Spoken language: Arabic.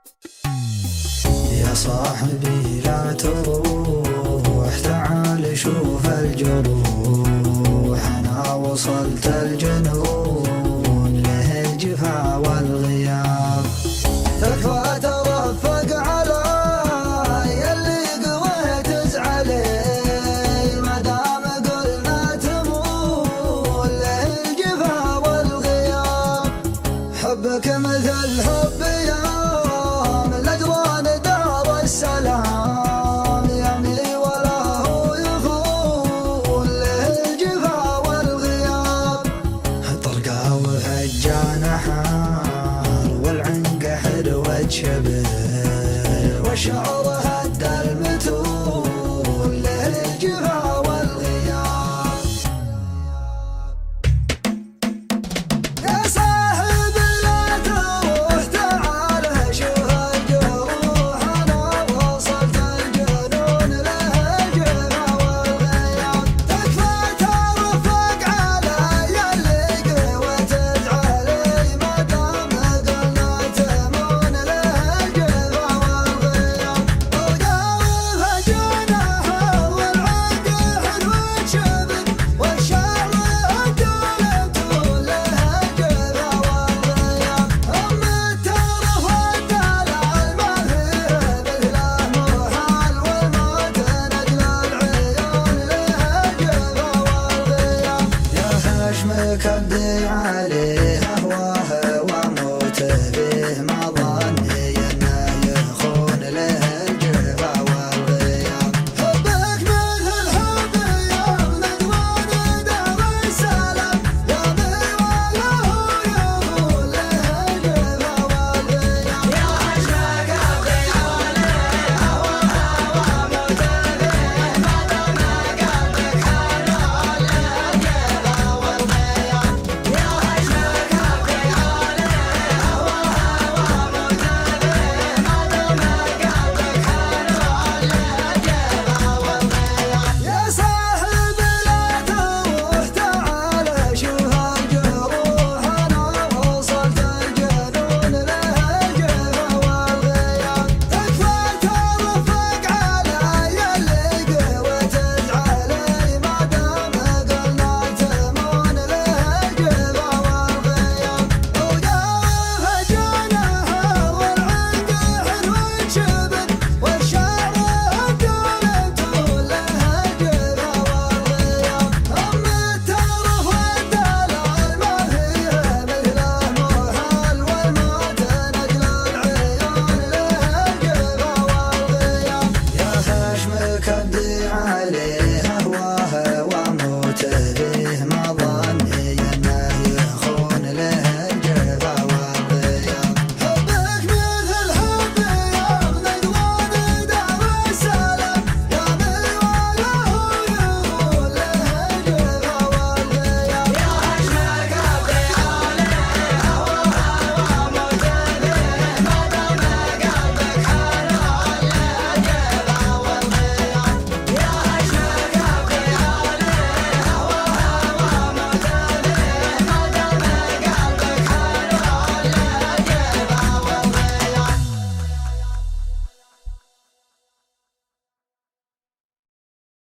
يا صاحبي لا تروح، تعال شوف الجروح، أنا وصلت الجنون له الجفا والغياب. تكفى ترفق على يلي قويت تزعلي، ما دام قلنا تمون له الجفا والغياب. حبك مثل حبي السلام يمي ولا هو يخون له الجفا والغياب. طرقا وهجان حار والعنق حلوة شبر، والشعر هد المتون له الجفا والغياب. يا صاحب لا تروح، تعال شوف الجروح، أنا وصلت الجنون له الجفا والغياب. تكفى ترفق على يلي قوى تزعلي، ما دام قلنا تمون له الجفا والغياب. وقاوف جناحه والعنق حلوة شبر، والشعر هد المتون له الجفا والغياب. أم الترف والدلال ما فيه مثله محال، والموت نجل العيون له الجفا والغياب. يا هاشمك ابدي عليه أهواه واموت به، ما